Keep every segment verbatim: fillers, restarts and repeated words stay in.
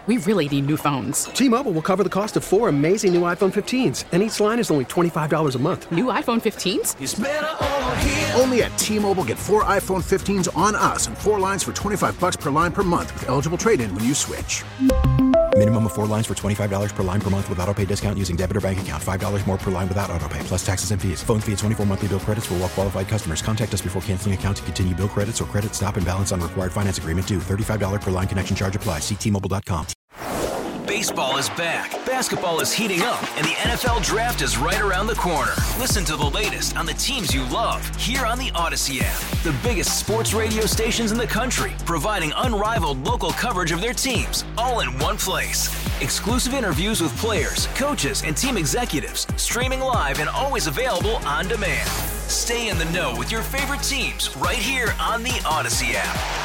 we really need new phones. T-Mobile will cover the cost of four amazing new iPhone fifteens, and each line is only twenty-five dollars a month. New iPhone fifteens? It's better over here. Only at T-Mobile, get four iPhone fifteens on us and four lines for twenty-five dollars per line per month with eligible trade-in when you switch. Minimum of four lines for twenty-five dollars per line per month with autopay discount using debit or bank account. five dollars more per line without autopay, plus taxes and fees. Phone fee at twenty-four monthly bill credits for well-qualified customers. Contact us before canceling account to continue bill credits or credit stop and balance on required finance agreement due. thirty-five dollars per line connection charge applies. See T Mobile dot com. Baseball is back, basketball is heating up, and the N F L Draft is right around the corner. Listen to the latest on the teams you love here on the Odyssey app. The biggest sports radio stations in the country, providing unrivaled local coverage of their teams, all in one place. Exclusive interviews with players, coaches, and team executives, streaming live and always available on demand. Stay in the know with your favorite teams right here on the Odyssey app.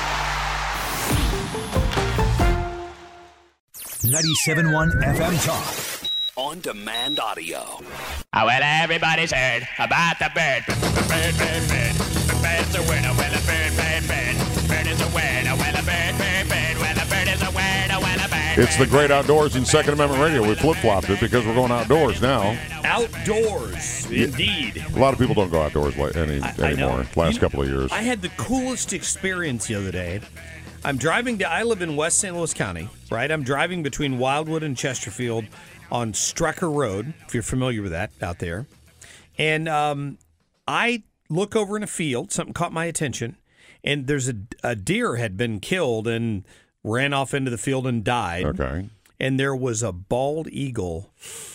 ninety-seven point one F M Talk. On-demand audio. Oh, well, everybody's heard about the bird. Bird, bird, bird. The bird's a winner. Well, a bird, bird, bird. Bird is a winner. Well, a bird, bird, bird. Well, a bird is a winner. Well, a bird. It's the great outdoors in Second Amendment Radio. We flip-flopped it because we're going outdoors now. Outdoors, indeed. A lot of people don't go outdoors like any, I, anymore. I Last you couple of years. I had the coolest experience the other day. I'm driving to, I live in West Saint Louis County, right? I'm driving between Wildwood and Chesterfield on Strecker Road, if you're familiar with that out there. And um, I look over in a field, something caught my attention, and there's a, a deer had been killed and ran off into the field and died. Okay. And there was a bald eagle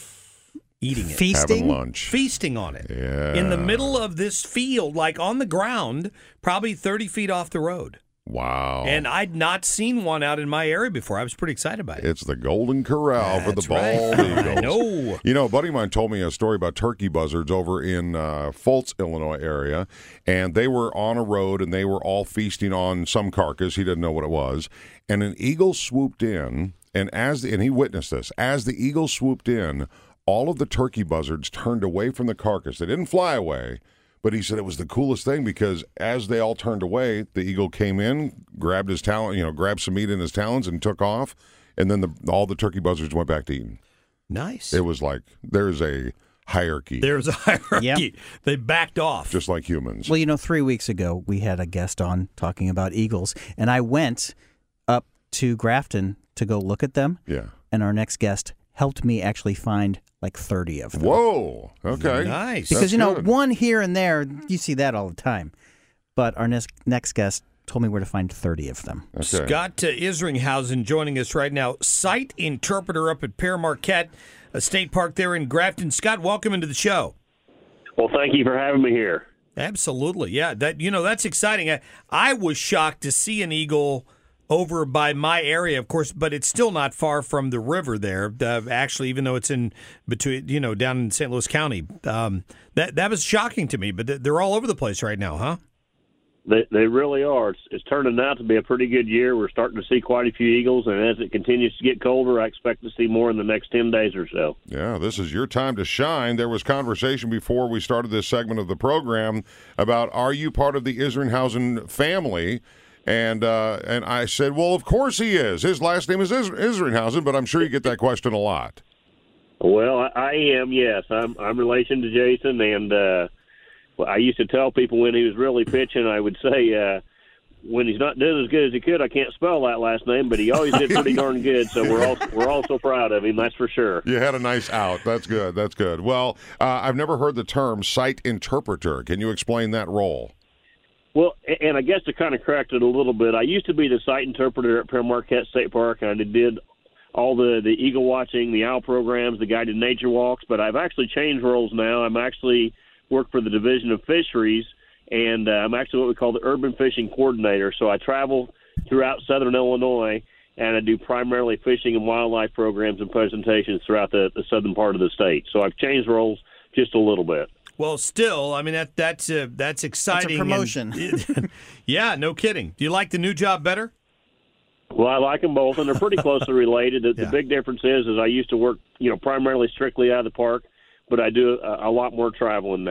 eating it. Feasting? Having lunch. Feasting on it. Yeah. In the middle of this field, like on the ground, probably thirty feet off the road. Wow. And I'd not seen one out in my area before. I was pretty excited about it. It's the Golden Corral for the That's right. bald eagles. I know. You know, a buddy of mine told me a story about turkey buzzards over in uh, Fultz, Illinois area, and they were on a road and they were all feasting on some carcass. He didn't know what it was. And an eagle swooped in, and as the, and he witnessed this. As the eagle swooped in, all of the turkey buzzards turned away from the carcass. They didn't fly away. But he said it was the coolest thing because as they all turned away, the eagle came in, grabbed his talon, you know, grabbed some meat in his talons and took off, and then the, all the turkey buzzards went back to eating. Nice. It was like there's a hierarchy. There's a hierarchy. Yep. They backed off. Just like humans. Well, you know, three weeks ago we had a guest on talking about eagles, and I went up to Grafton to go look at them. Yeah. And our next guest helped me actually find like thirty of them. Whoa. Okay. Nice. Because, That's you know, good. one here and there, you see that all the time. But our next next guest told me where to find thirty of them. Okay. Scott uh, Isringhausen joining us right now. Site interpreter up at Pere Marquette, a state park there in Grafton. Scott, welcome into the show. Well, thank you for having me here. Absolutely. Yeah, that you know, that's exciting. I, I was shocked to see an eagle over by my area, of course, but it's still not far from the river there. Uh, actually, even though it's in between, you know, down in Saint Louis County, um, that that was shocking to me. But they're all over the place right now, huh? They they really are. It's, it's turning out to be a pretty good year. We're starting to see quite a few eagles, and as it continues to get colder, I expect to see more in the next ten days or so. Yeah, this is your time to shine. There was conversation before we started this segment of the program about, are you part of the Isringhausen family? And uh, and I said, well, of course he is. His last name is Is- Isringhausen, but I'm sure you get that question a lot. Well, I, I am, yes. I'm I'm relation to Jason, and uh, well, I used to tell people when he was really pitching, I would say, uh, when he's not doing as good as he could, I can't spell that last name, but he always did pretty darn good. So we're all we're all so proud of him. That's for sure. You had a nice out. That's good. That's good. Well, uh, I've never heard the term site interpreter. Can you explain that role? Well, and I guess to kind of correct it a little bit, I used to be the site interpreter at Pere Marquette State Park, and I did all the, the eagle watching, the owl programs, the guided nature walks, but I've actually changed roles now. I'm actually work for the Division of Fisheries, and uh, I'm actually what we call the urban fishing coordinator. So I travel throughout southern Illinois, and I do primarily fishing and wildlife programs and presentations throughout the, the southern part of the state. So I've changed roles just a little bit. Well, still, I mean, that that's uh, that's exciting. It's a promotion. And, yeah, no kidding. Do you like the new job better? Well, I like them both, and they're pretty closely related. The, Yeah. the big difference is, is I used to work, you know, primarily strictly out of the park, but I do a, a lot more traveling now.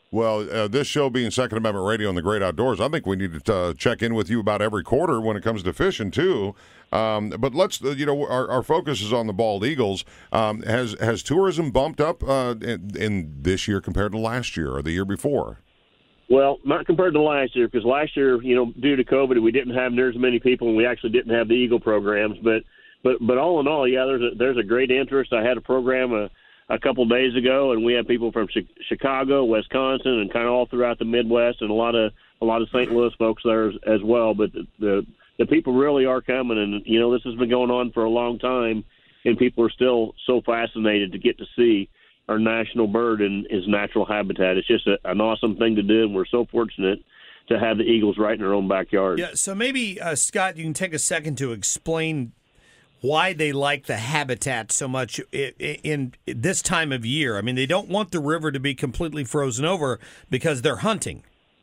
Well, uh, this show being Second Amendment Radio and the Great Outdoors, I think we need to uh, check in with you about every quarter when it comes to fishing, too. Um, but let's, uh, you know, our, our focus is on the bald eagles. Um, has has tourism bumped up uh, in, in this year compared to last year or the year before? Well, not compared to last year, because last year, you know, due to COVID, we didn't have near as many people, and we actually didn't have the Eagle programs. But but but all in all, yeah, there's a, there's a great interest. I had a program a, a couple days ago, and we had people from Chicago, Wisconsin, and kind of all throughout the Midwest, and a lot of a lot of Saint Louis folks there as, as well. But the, the the people really are coming, and you know, this has been going on for a long time, and people are still so fascinated to get to see our national bird in his natural habitat. It's just a, an awesome thing to do, and we're so fortunate to have the eagles right in our own backyard. Yeah, so maybe, uh, Scott, you can take a second to explain why they like the habitat so much in, in this time of year. I mean, they don't want the river to be completely frozen over because they're hunting.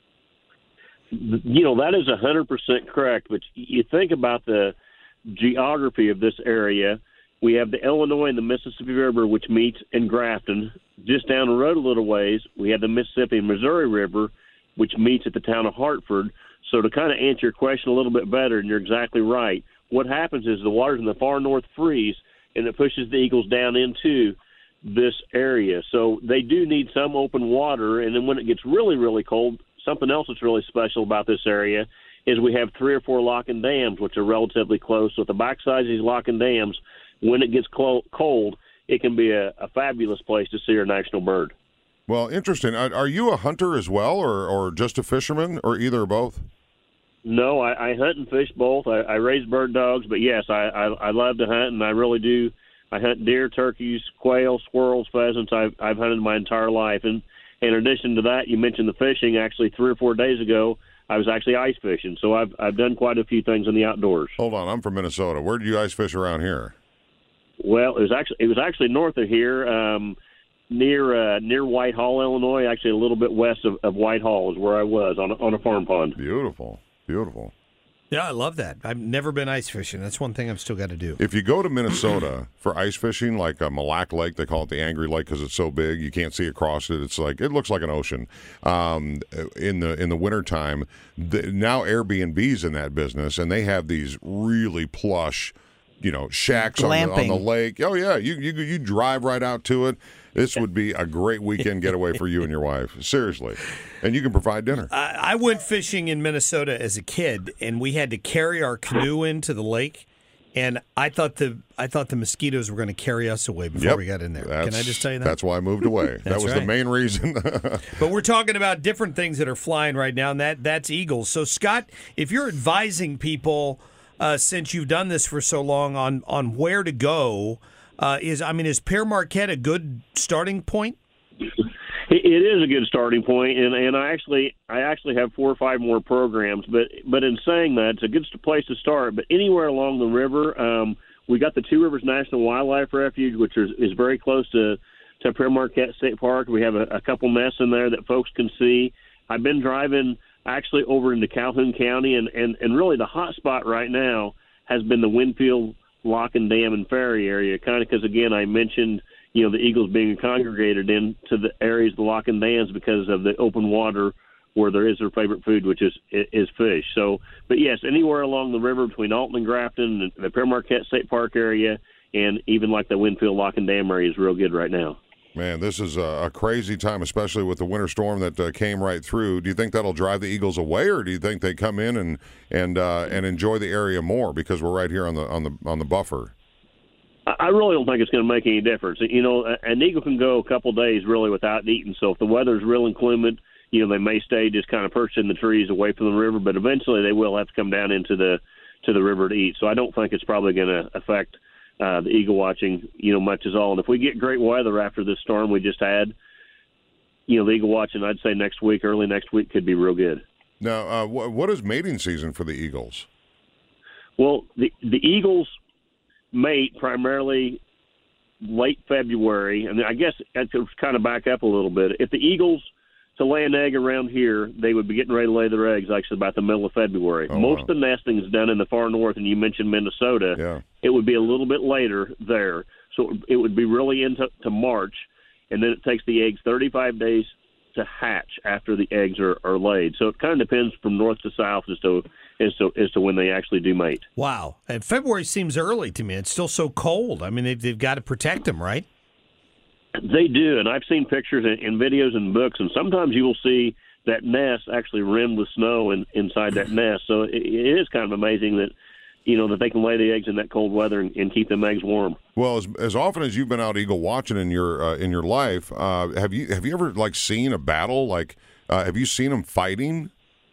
You know, that is one hundred percent correct, but you think about the geography of this area. We have the Illinois and the Mississippi River, which meets in Grafton. Just down the road a little ways, we have the Mississippi and Missouri River, which meets at the town of Hartford. So to kind of answer your question a little bit better, and you're exactly right, what happens is the waters in the far north freeze, and it pushes the eagles down into this area. So they do need some open water, and then when it gets really, really cold, something else that's really special about this area is we have three or four locking dams, which are relatively close. So at the backside of these locking dams, when it gets clo- cold, it can be a, a fabulous place to see our national bird. Well, interesting. Are, are you a hunter as well, or, or just a fisherman, or either or both? No, I, I hunt and fish both. I, I raise bird dogs, but yes, I, I, I love to hunt, and I really do. I hunt deer, turkeys, quail, squirrels, pheasants. I've, I've hunted my entire life. And in addition to that, you mentioned the fishing. Actually, three or four days ago, I was actually ice fishing. So I've I've done quite a few things in the outdoors. Hold on, I'm from Minnesota. Where do you ice fish around here? Well, it was actually it was actually north of here, um, near uh, near Whitehall, Illinois. Actually, a little bit west of, of Whitehall is where I was on a, on a farm pond. Beautiful, beautiful. Yeah, I love that. I've never been ice fishing. That's one thing I've still got to do. If you go to Minnesota for ice fishing, like a Mille Lacs Lake, they call it the Angry Lake because it's so big you can't see across it. It's like it looks like an ocean. Um, in the in the wintertime, the, now Airbnb's in that business, and they have these really plush, you know, shacks on the, on the lake. Oh yeah, you you you drive right out to it. This would be a great weekend getaway for you and your wife. Seriously. And you can provide dinner. I, I went fishing in Minnesota as a kid, and we had to carry our canoe into the lake. And I thought the I thought the mosquitoes were going to carry us away before yep. we got in there. That's, Can I just tell you that? That's why I moved away. That was right. the main reason. But we're talking about different things that are flying right now, and that that's eagles. So, Scott, if you're advising people, uh, since you've done this for so long, on, on where to go, uh, is I mean, is Pere Marquette a good starting point? It is a good starting point, and, and I actually I actually have four or five more programs. But but in saying that, it's a good place to start. But anywhere along the river, um, we got the Two Rivers National Wildlife Refuge, which is, is very close to, to Pere Marquette State Park. We have a, a couple nests in there that folks can see. I've been driving actually over into Calhoun County, and, and, and really the hot spot right now has been the Winfield Lock and Dam and Ferry area, kind of because, again, I mentioned, you know, the eagles being congregated into the areas of the lock and dams because of the open water where there is their favorite food, which is is fish. So, but yes, anywhere along the river between Alton and Grafton, and the Pere Marquette State Park area, and even like the Winfield Lock and Dam area is real good right now. Man, this is a, a crazy time, especially with the winter storm that uh, came right through. Do you think that'll drive the eagles away, or do you think they come in and and uh, and enjoy the area more because we're right here on the on the on the buffer? I really don't think it's going to make any difference. You know, an eagle can go a couple of days really without eating. So if the weather's real inclement, you know, they may stay just kind of perched in the trees away from the river, but eventually they will have to come down into the to the river to eat. So I don't think it's probably going to affect uh, the eagle watching, you know, much as all. And if we get great weather after this storm we just had, you know, the eagle watching, I'd say next week, early next week, could be real good. Now, uh, wh- what is mating season for the eagles? Well, the the eagles mate primarily late February, and I guess that could kind of back up a little bit. If the eagles to lay an egg around here, they would be getting ready to lay their eggs actually about the middle of February. Oh, Most wow. of the nesting is done in the far north, and you mentioned Minnesota. Yeah. It would be a little bit later there. So it would be really into to March, and then it takes the eggs thirty-five days to hatch after the eggs are, are laid. So it kind of depends from north to south as to as to as to when they actually do mate. Wow, and February seems early to me. It's still so cold. I mean, they've, they've got to protect them, right? They do, and I've seen pictures and, and videos and books, and sometimes you will see that nest actually rimmed with snow in, inside that nest. So it, it is kind of amazing that, you know, that they can lay the eggs in that cold weather and, and keep them eggs warm. Well, as, as often as you've been out eagle watching in your uh, in your life, uh, have you have you ever like seen a battle? Like, uh, have you seen them fighting?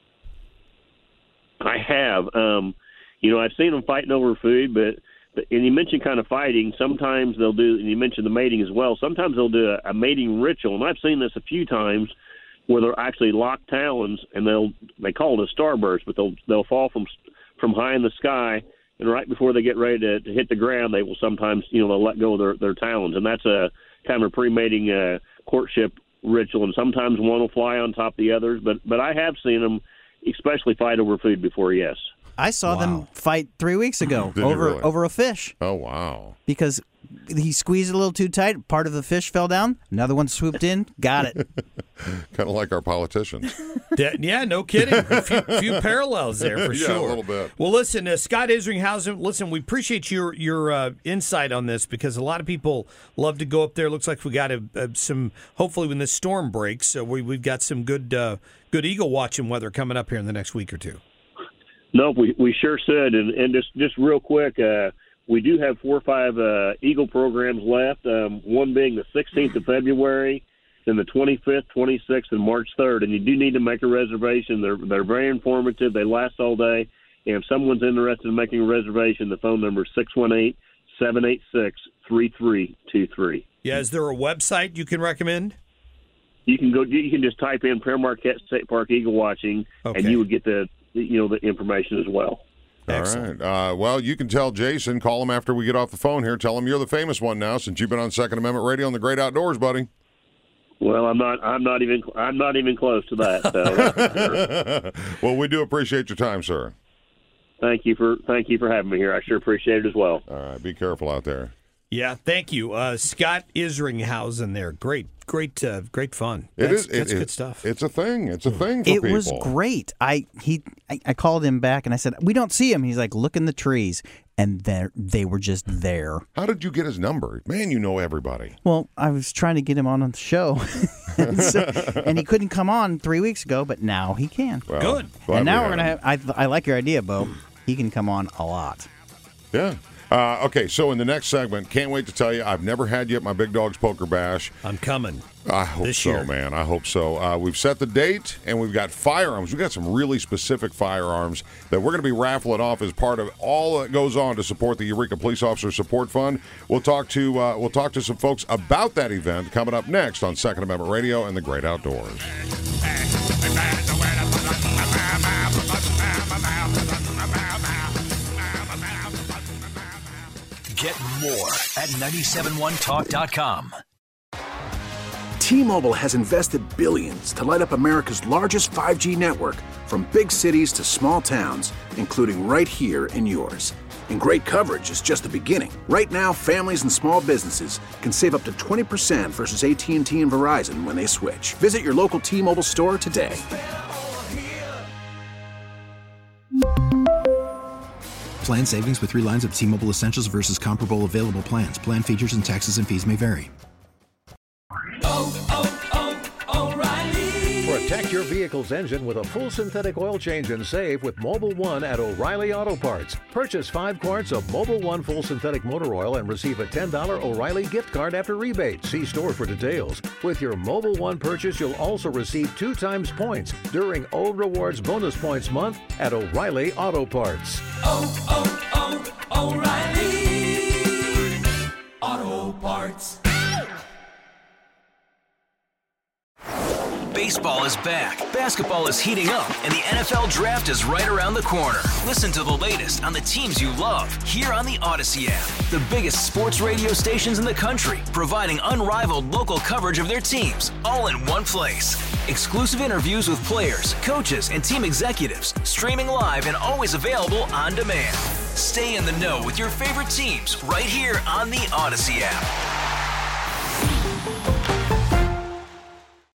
I have. Um, you know, I've seen them fighting over food, but, but and you mentioned kind of fighting. Sometimes they'll do, and you mentioned the mating as well. Sometimes they'll do a, a mating ritual, and I've seen this a few times where they'll actually lock talons, and they'll they call it a starburst, but they'll they'll fall from from high in the sky, and right before they get ready to, to hit the ground, they will sometimes, you know, they'll let go of their, their talons, and that's a kind of a pre-mating uh, courtship ritual. And sometimes one will fly on top of the others, but but I have seen them, especially fight over food before. Yes, I saw Wow. them fight three weeks ago Did you over really? over a fish Oh wow! because he squeezed a little too tight. Part of the fish fell down. Another one swooped in, got it. Kind of like our politicians. That- yeah, no kidding. A few, few parallels there for Yeah, sure. a little bit. Well, listen, uh, Scott Isringhausen, listen, we appreciate your your uh, insight on this because a lot of people love to go up there. Looks like we got a, a, some, hopefully when this storm breaks, so we, we've got some good uh, good eagle watching weather coming up here in the next week or two. no, we we sure should. And and just just real quick, uh, we do have four or five uh, eagle programs left. Um, one being the sixteenth of February. Then the twenty-fifth, twenty-sixth, and March third. And you do need to make a reservation. They're they're very informative. They last all day. And if someone's interested in making a reservation, the phone number is six one eight, seven eight six, three three two three. Yeah, is there a website you can recommend? You can go. You can just type in Pere Marquette State Park Eagle Watching, Okay. and you would get the you know the information as well. Excellent. All right. Uh, well, you can tell Jason. Call him after we get off the phone here. Tell him you're the famous one now, since you've been on Second Amendment Radio on the Great Outdoors, buddy. Well, I'm not. I'm not even. I'm not even close to that. So, Well, we do appreciate your time, sir. thank you for thank you for having me here. I sure appreciate it as well. All right. Be careful out there. Yeah, thank you. Uh, Scott Isringhausen there. Great, great, uh, great fun. It That's, is. that's it, good it- stuff. It's a thing. It's a thing for It people. was great. I he I, I called him back and I said, "We don't see him." He's like, "Look in the trees," and there they were just there. How did you get his number? Man, you know everybody. Well, I was trying to get him on the show, and, so, and he couldn't come on three weeks ago, but now he can. Well, Good. glad And now we we're gonna had have. I I like your idea, Bo. He can come on a lot. him. Yeah. Uh, okay, so in the next segment, can't wait to tell you, I've never had you at my Big Dogs Poker Bash. I'm coming. I hope This so, year. man. I hope so. Uh, we've set the date, and we've got firearms. We've got some really specific firearms that we're going to be raffling off as part of all that goes on to support the Eureka Police Officer Support Fund. We'll talk to uh, we'll talk to some folks about that event coming up next on Second Amendment Radio and the Great Outdoors. Get more at nine seven one talk dot com. T-Mobile has invested billions to light up America's largest five G network, from big cities to small towns, including right here in yours. And great coverage is just the beginning. Right now, families and small businesses can save up to twenty percent versus A T and T and Verizon when they switch. Visit your local T-Mobile store today. Plan savings with three lines of T-Mobile Essentials versus comparable available plans. Plan features and taxes and fees may vary. Protect your vehicle's engine with a full synthetic oil change and save with Mobile One at O'Reilly Auto Parts. Purchase five quarts of Mobile One full synthetic motor oil and receive a ten dollars O'Reilly gift card after rebate. See store for details. With your Mobile One purchase, you'll also receive two times points during O Rewards Bonus Points Month at O'Reilly Auto Parts. Oh, oh, oh, O'Reilly Auto Parts. Baseball is back, basketball is heating up, and the N F L Draft is right around the corner. Listen to the latest on the teams you love here on the Odyssey app. The biggest sports radio stations in the country, providing unrivaled local coverage of their teams, all in one place. Exclusive interviews with players, coaches, and team executives, streaming live and always available on demand. Stay in the know with your favorite teams right here on the Odyssey app.